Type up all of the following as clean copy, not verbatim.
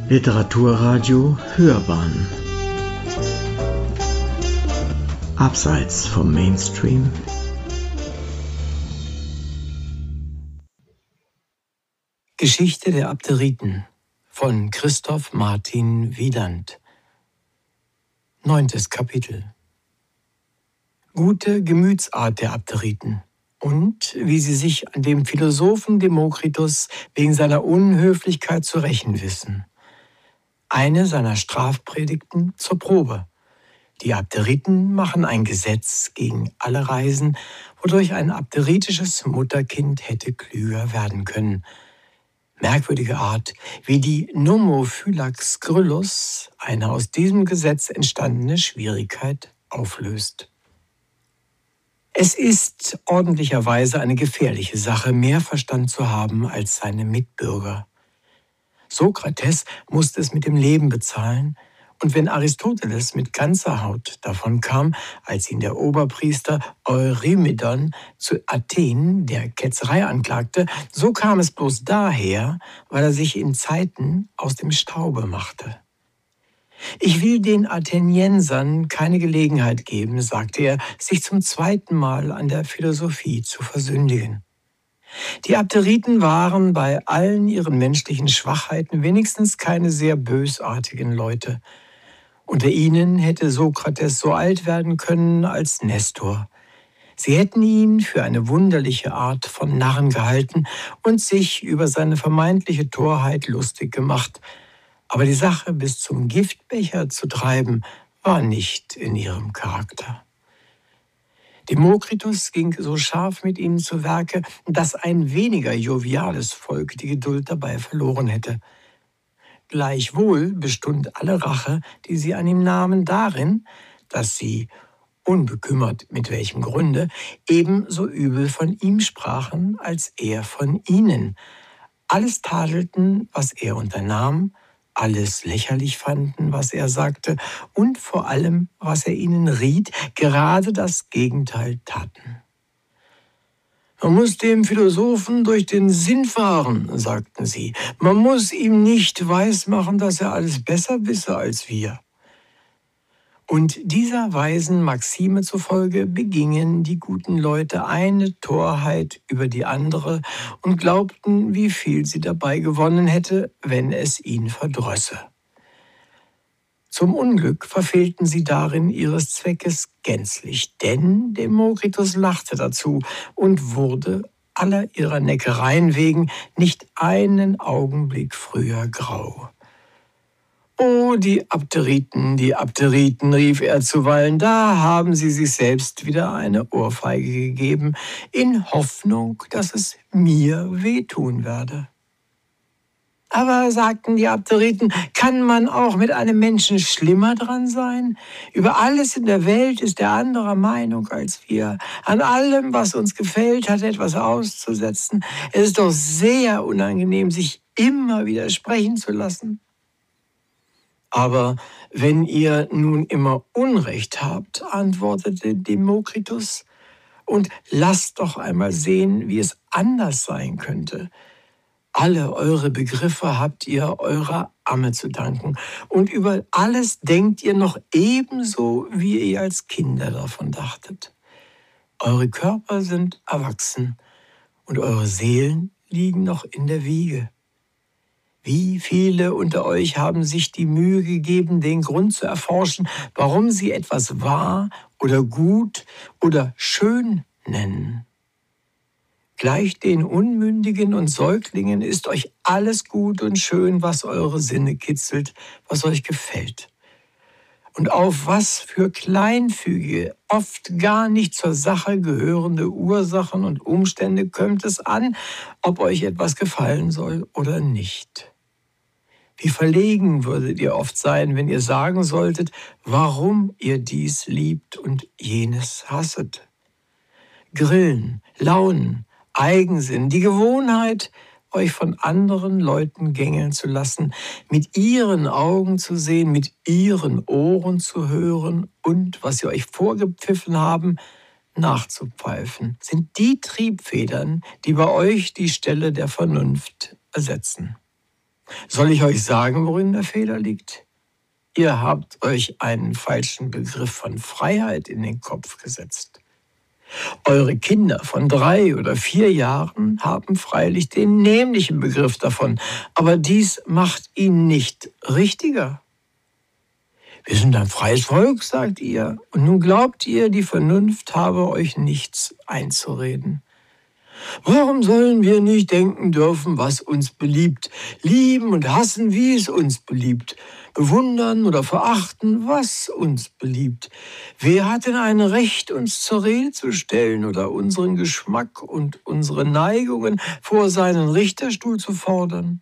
Literaturradio Hörbahn Abseits vom Mainstream. Geschichte der Abderiten von Christoph Martin Wieland. 9. Kapitel. Gute Gemütsart der Abderiten und wie sie sich an dem Philosophen Demokritos wegen seiner Unhöflichkeit zu rächen wissen. Eine seiner Strafpredigten zur Probe. Die Abderiten machen ein Gesetz gegen alle Reisen, wodurch ein abderitisches Mutterkind hätte klüger werden können. Merkwürdige Art, wie die Nomophylax Gryllus eine aus diesem Gesetz entstandene Schwierigkeit auflöst. Es ist ordentlicherweise eine gefährliche Sache, mehr Verstand zu haben als seine Mitbürger. Sokrates musste es mit dem Leben bezahlen, und wenn Aristoteles mit ganzer Haut davon kam, als ihn der Oberpriester Eurymedon zu Athen der Ketzerei anklagte, so kam es bloß daher, weil er sich in Zeiten aus dem Staube machte. Ich will den Atheniensern keine Gelegenheit geben, sagte er, sich zum zweiten Mal an der Philosophie zu versündigen. Die Abderiten waren bei allen ihren menschlichen Schwachheiten wenigstens keine sehr bösartigen Leute. Unter ihnen hätte Sokrates so alt werden können als Nestor. Sie hätten ihn für eine wunderliche Art von Narren gehalten und sich über seine vermeintliche Torheit lustig gemacht. Aber die Sache bis zum Giftbecher zu treiben, war nicht in ihrem Charakter. Demokritos ging so scharf mit ihnen zu Werke, dass ein weniger joviales Volk die Geduld dabei verloren hätte. Gleichwohl bestund alle Rache, die sie an ihm nahmen, darin, dass sie, unbekümmert mit welchem Grunde, ebenso übel von ihm sprachen, als er von ihnen. Alles tadelten, was er unternahm, alles lächerlich fanden, was er sagte, und vor allem, was er ihnen riet, gerade das Gegenteil taten. Man muss dem Philosophen durch den Sinn fahren, sagten sie. Man muss ihm nicht weismachen, dass er alles besser wisse als wir. Und dieser weisen Maxime zufolge begingen die guten Leute eine Torheit über die andere und glaubten, wie viel sie dabei gewonnen hätte, wenn es ihn verdrösse. Zum Unglück verfehlten sie darin ihres Zweckes gänzlich, denn Demokritos lachte dazu und wurde aller ihrer Neckereien wegen nicht einen Augenblick früher grau. »Oh, die Abderiten, rief er zuweilen, da haben sie sich selbst wieder eine Ohrfeige gegeben, in Hoffnung, dass es mir wehtun werde.« »Aber«, sagten die Abderiten, »kann man auch mit einem Menschen schlimmer dran sein? Über alles in der Welt ist er anderer Meinung als wir. An allem, was uns gefällt, hat er etwas auszusetzen. Es ist doch sehr unangenehm, sich immer widersprechen zu lassen.« »Aber wenn ihr nun immer Unrecht habt«, antwortete Demokritos, »und lasst doch einmal sehen, wie es anders sein könnte. Alle eure Begriffe habt ihr eurer Amme zu danken, und über alles denkt ihr noch ebenso, wie ihr als Kinder davon dachtet. Eure Körper sind erwachsen, und eure Seelen liegen noch in der Wiege. Wie viele unter euch haben sich die Mühe gegeben, den Grund zu erforschen, warum sie etwas wahr oder gut oder schön nennen? Gleich den Unmündigen und Säuglingen ist euch alles gut und schön, was eure Sinne kitzelt, was euch gefällt. Und auf was für kleinfügige, oft gar nicht zur Sache gehörende Ursachen und Umstände kommt es an, ob euch etwas gefallen soll oder nicht. Wie verlegen würdet ihr oft sein, wenn ihr sagen solltet, warum ihr dies liebt und jenes hasset. Grillen, Launen, Eigensinn, die Gewohnheit, euch von anderen Leuten gängeln zu lassen, mit ihren Augen zu sehen, mit ihren Ohren zu hören und, was sie euch vorgepfiffen haben, nachzupfeifen, sind die Triebfedern, die bei euch die Stelle der Vernunft ersetzen. Soll ich euch sagen, worin der Fehler liegt? Ihr habt euch einen falschen Begriff von Freiheit in den Kopf gesetzt. Eure Kinder von 3 oder 4 Jahren haben freilich den nämlichen Begriff davon, aber dies macht ihn nicht richtiger. Wir sind ein freies Volk, sagt ihr, und nun glaubt ihr, die Vernunft habe euch nichts einzureden. Warum sollen wir nicht denken dürfen, was uns beliebt, lieben und hassen, wie es uns beliebt, bewundern oder verachten, was uns beliebt? Wer hat denn ein Recht, uns zur Rede zu stellen oder unseren Geschmack und unsere Neigungen vor seinen Richterstuhl zu fordern?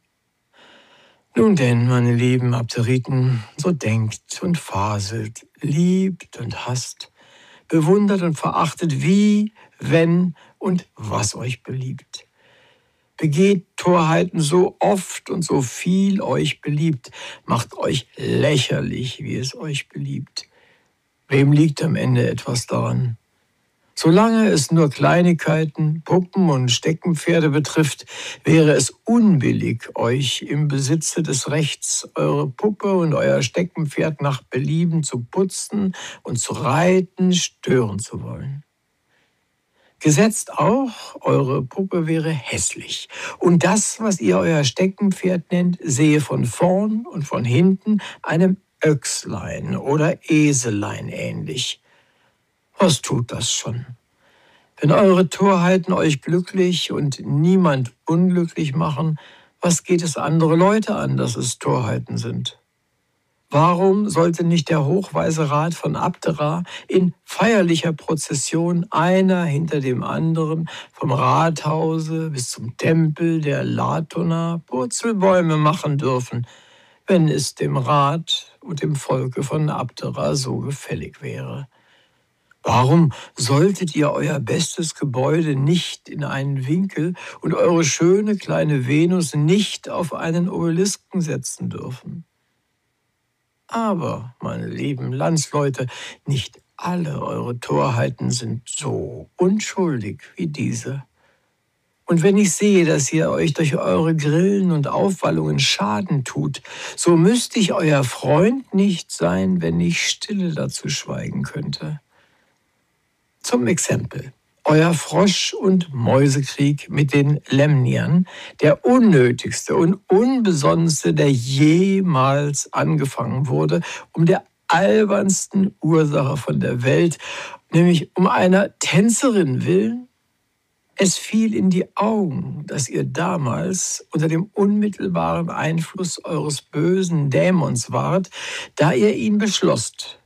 Nun denn, meine lieben Abderiten, so denkt und faselt, liebt und hasst, bewundert und verachtet, wie, wenn und was euch beliebt. Begeht Torheiten so oft und so viel euch beliebt, macht euch lächerlich, wie es euch beliebt. Wem liegt am Ende etwas daran? Solange es nur Kleinigkeiten, Puppen und Steckenpferde betrifft, wäre es unbillig, euch im Besitze des Rechts eure Puppe und euer Steckenpferd nach Belieben zu putzen und zu reiten, stören zu wollen. Gesetzt auch, eure Puppe wäre hässlich und das, was ihr euer Steckenpferd nennt, sehe von vorn und von hinten einem Öchslein oder Eselein ähnlich. Was tut das schon? Wenn eure Torheiten euch glücklich und niemand unglücklich machen, was geht es andere Leute an, dass es Torheiten sind? Warum sollte nicht der Hochweise Rat von Abdera in feierlicher Prozession einer hinter dem anderen vom Rathause bis zum Tempel der Latona Purzelbäume machen dürfen, wenn es dem Rat und dem Volke von Abdera so gefällig wäre? Warum solltet ihr euer bestes Gebäude nicht in einen Winkel und eure schöne kleine Venus nicht auf einen Obelisken setzen dürfen? Aber, meine lieben Landsleute, nicht alle eure Torheiten sind so unschuldig wie diese. Und wenn ich sehe, dass ihr euch durch eure Grillen und Aufwallungen Schaden tut, so müsste ich euer Freund nicht sein, wenn ich stille dazu schweigen könnte. Zum Exempel: Euer Frosch- und Mäusekrieg mit den Lemniern, der unnötigste und unbesonnenste, der jemals angefangen wurde, um der albernsten Ursache von der Welt, nämlich um einer Tänzerin willen. Es fiel in die Augen, dass ihr damals unter dem unmittelbaren Einfluss eures bösen Dämons wart, da ihr ihn beschlosst.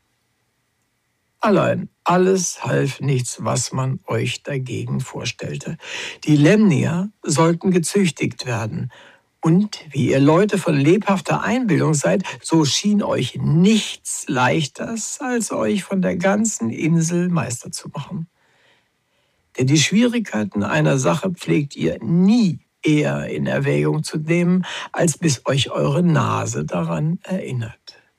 Allein, alles half nichts, was man euch dagegen vorstellte. Die Lemnier sollten gezüchtigt werden. Und wie ihr Leute von lebhafter Einbildung seid, so schien euch nichts Leichters, als euch von der ganzen Insel Meister zu machen. Denn die Schwierigkeiten einer Sache pflegt ihr nie eher in Erwägung zu nehmen, als bis euch eure Nase daran erinnert.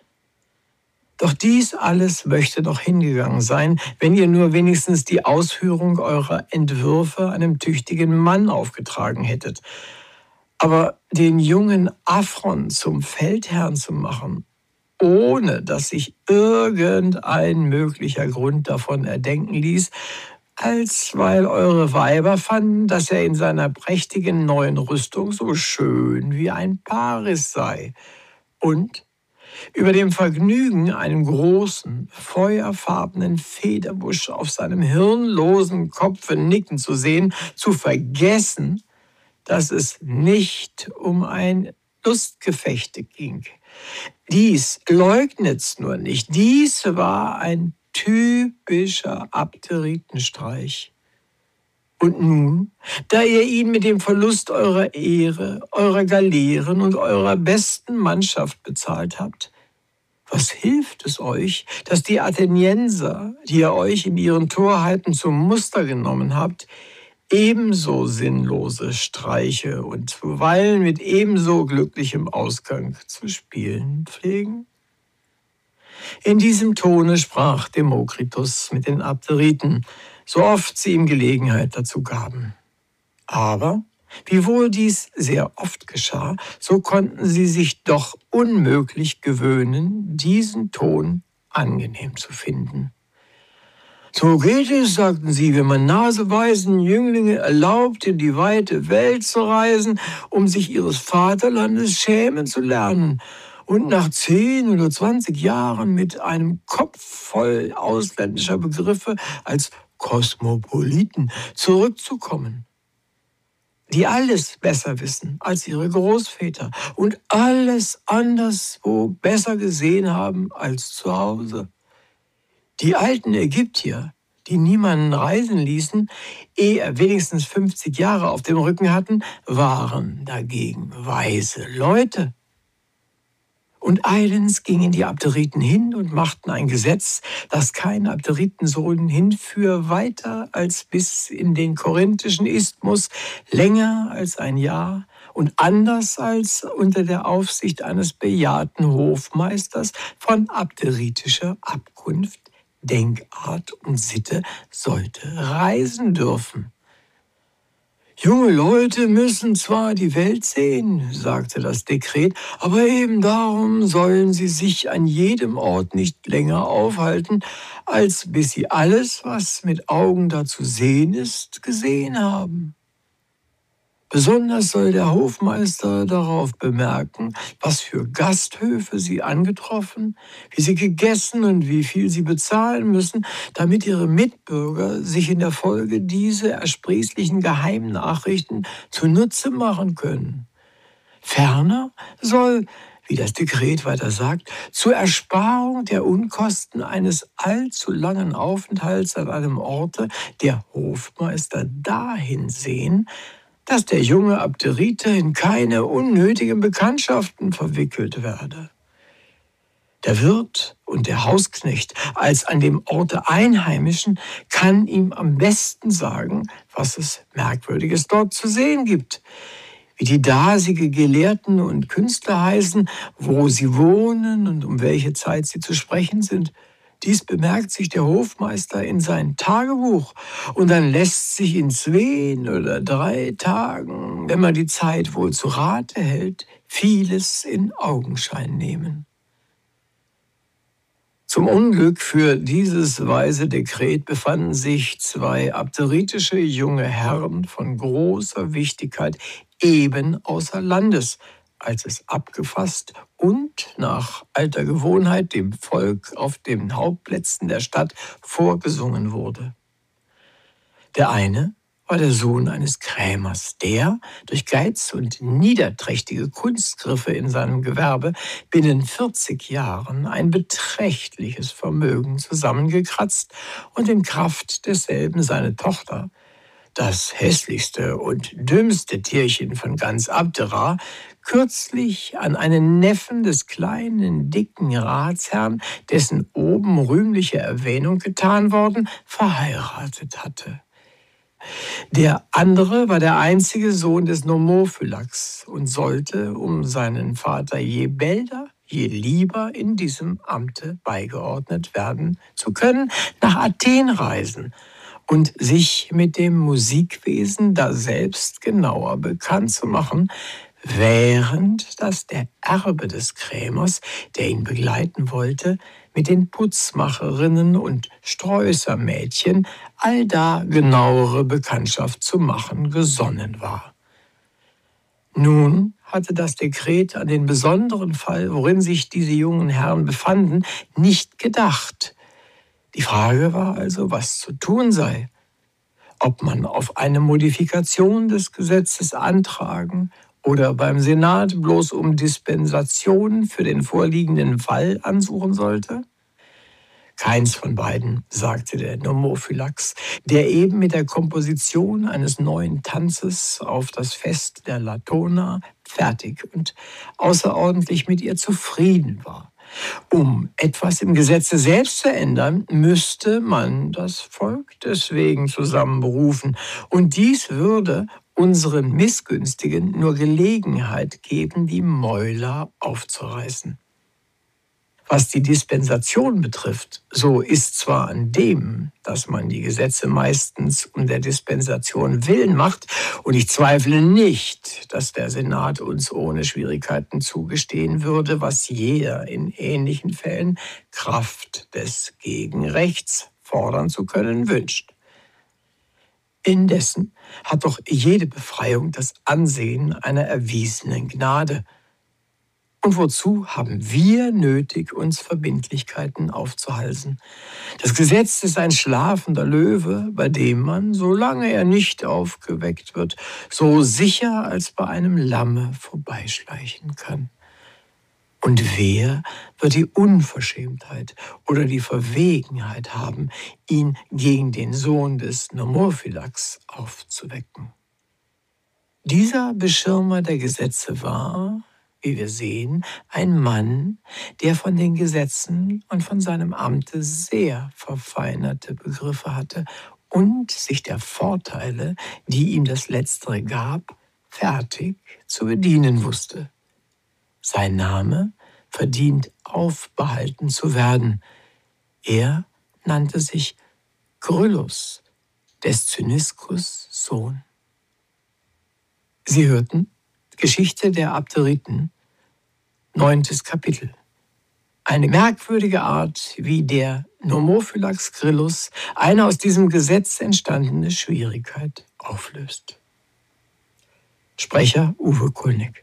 Doch dies alles möchte doch hingegangen sein, wenn ihr nur wenigstens die Ausführung eurer Entwürfe einem tüchtigen Mann aufgetragen hättet. Aber den jungen Aphron zum Feldherrn zu machen, ohne dass sich irgendein möglicher Grund davon erdenken ließ, als weil eure Weiber fanden, dass er in seiner prächtigen neuen Rüstung so schön wie ein Paris sei. Und über dem Vergnügen, einen großen, feuerfarbenen Federbusch auf seinem hirnlosen Kopfe nicken zu sehen, zu vergessen, dass es nicht um ein Lustgefechte ging. Dies leugnet's nur nicht. Dies war ein typischer Abderitenstreich. Und nun, da ihr ihn mit dem Verlust eurer Ehre, eurer Galeeren und eurer besten Mannschaft bezahlt habt, was hilft es euch, dass die Athenienser, die ihr euch in ihren Torheiten zum Muster genommen habt, ebenso sinnlose Streiche und zuweilen mit ebenso glücklichem Ausgang zu spielen pflegen? In diesem Tone sprach Demokritos mit den Abderiten, so oft sie ihm Gelegenheit dazu gaben. Aber Wiewohl dies sehr oft geschah, so konnten sie sich doch unmöglich gewöhnen, diesen Ton angenehm zu finden. So geht es, sagten sie, wenn man naseweisen Jünglinge erlaubt, in die weite Welt zu reisen, um sich ihres Vaterlandes schämen zu lernen und nach 10 oder 20 Jahren mit einem Kopf voll ausländischer Begriffe als Kosmopoliten zurückzukommen, die alles besser wissen als ihre Großväter und alles anderswo besser gesehen haben als zu Hause. Die alten Ägyptier, die niemanden reisen ließen, ehe er wenigstens 50 Jahre auf dem Rücken hatten, waren dagegen weise Leute. Und eilends gingen die Abderiten hin und machten ein Gesetz, das kein Abderitensohn hinführ weiter als bis in den korinthischen Isthmus, länger als ein Jahr und anders als unter der Aufsicht eines bejahrten Hofmeisters von abderitischer Abkunft, Denkart und Sitte sollte reisen dürfen. Junge Leute müssen zwar die Welt sehen, sagte das Dekret, aber eben darum sollen sie sich an jedem Ort nicht länger aufhalten, als bis sie alles, was mit Augen da zu sehen ist, gesehen haben. Besonders soll der Hofmeister darauf bemerken, was für Gasthöfe sie angetroffen, wie sie gegessen und wie viel sie bezahlen müssen, damit ihre Mitbürger sich in der Folge diese ersprießlichen Geheimnachrichten zunutze machen können. Ferner soll, wie das Dekret weiter sagt, zur Ersparung der Unkosten eines allzu langen Aufenthalts an einem Orte der Hofmeister dahin sehen, dass der junge Abderite in keine unnötigen Bekanntschaften verwickelt werde. Der Wirt und der Hausknecht als an dem Orte Einheimischen kann ihm am besten sagen, was es Merkwürdiges dort zu sehen gibt, wie die dasige Gelehrten und Künstler heißen, wo sie wohnen und um welche Zeit sie zu sprechen sind. Dies bemerkt sich der Hofmeister in sein Tagebuch und dann lässt sich in 2 oder 3 Tagen, wenn man die Zeit wohl zu Rate hält, vieles in Augenschein nehmen. Zum Unglück für dieses weise Dekret befanden sich 2 abderitische junge Herren von großer Wichtigkeit eben außer Landes, als es abgefasst und nach alter Gewohnheit dem Volk auf den Hauptplätzen der Stadt vorgesungen wurde. Der eine war der Sohn eines Krämers, der durch Geiz und niederträchtige Kunstgriffe in seinem Gewerbe binnen 40 Jahren ein beträchtliches Vermögen zusammengekratzt und in Kraft desselben seine Tochter, das hässlichste und dümmste Tierchen von ganz Abdera, kürzlich an einen Neffen des kleinen, dicken Ratsherrn, dessen oben rühmliche Erwähnung getan worden, verheiratet hatte. Der andere war der einzige Sohn des Nomophylax und sollte, um seinen Vater je bälder, je lieber in diesem Amte beigeordnet werden zu können, nach Athen reisen und sich mit dem Musikwesen daselbst genauer bekannt zu machen, während dass der Erbe des Krämers, der ihn begleiten wollte, mit den Putzmacherinnen und Sträußermädchen allda genauere Bekanntschaft zu machen gesonnen war. Nun hatte das Dekret an den besonderen Fall, worin sich diese jungen Herren befanden, nicht gedacht. Die Frage war also, was zu tun sei. Ob man auf eine Modifikation des Gesetzes antragen oder beim Senat bloß um Dispensation für den vorliegenden Fall ansuchen sollte? Keins von beiden, sagte der Nomophylax, der eben mit der Komposition eines neuen Tanzes auf das Fest der Latona fertig und außerordentlich mit ihr zufrieden war. Um etwas im Gesetze selbst zu ändern, müsste man das Volk deswegen zusammenberufen, und dies würde unseren Missgünstigen nur Gelegenheit geben, die Mäuler aufzureißen. Was die Dispensation betrifft, so ist zwar an dem, dass man die Gesetze meistens um der Dispensation willen macht, und ich zweifle nicht, dass der Senat uns ohne Schwierigkeiten zugestehen würde, was jeder in ähnlichen Fällen Kraft des Gegenrechts fordern zu können wünscht. Indessen hat doch jede Befreiung das Ansehen einer erwiesenen Gnade. Und wozu haben wir nötig, uns Verbindlichkeiten aufzuhalsen? Das Gesetz ist ein schlafender Löwe, bei dem man, solange er nicht aufgeweckt wird, so sicher als bei einem Lamme vorbeischleichen kann. Und wer wird die Unverschämtheit oder die Verwegenheit haben, ihn gegen den Sohn des Nomophylax aufzuwecken? Dieser Beschirmer der Gesetze war, wie wir sehen, ein Mann, der von den Gesetzen und von seinem Amte sehr verfeinerte Begriffe hatte und sich der Vorteile, die ihm das Letztere gab, fertig zu bedienen wusste. Sein Name verdient aufbehalten zu werden. Er nannte sich Gryllus, des Cyniskus Sohn. Sie hörten Geschichte der Abderiten, 9. Kapitel. Eine merkwürdige Art, wie der Nomophylax Gryllus eine aus diesem Gesetz entstandene Schwierigkeit auflöst. Sprecher Uwe Kulnig.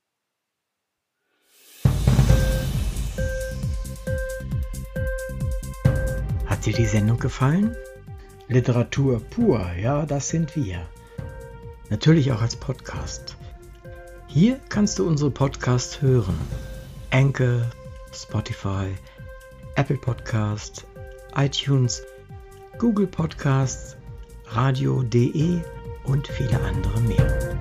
Hat dir die Sendung gefallen? Literatur pur, ja, das sind wir. Natürlich auch als Podcast. Hier kannst du unsere Podcasts hören. Anchor, Spotify, Apple Podcasts, iTunes, Google Podcasts, radio.de und viele andere mehr.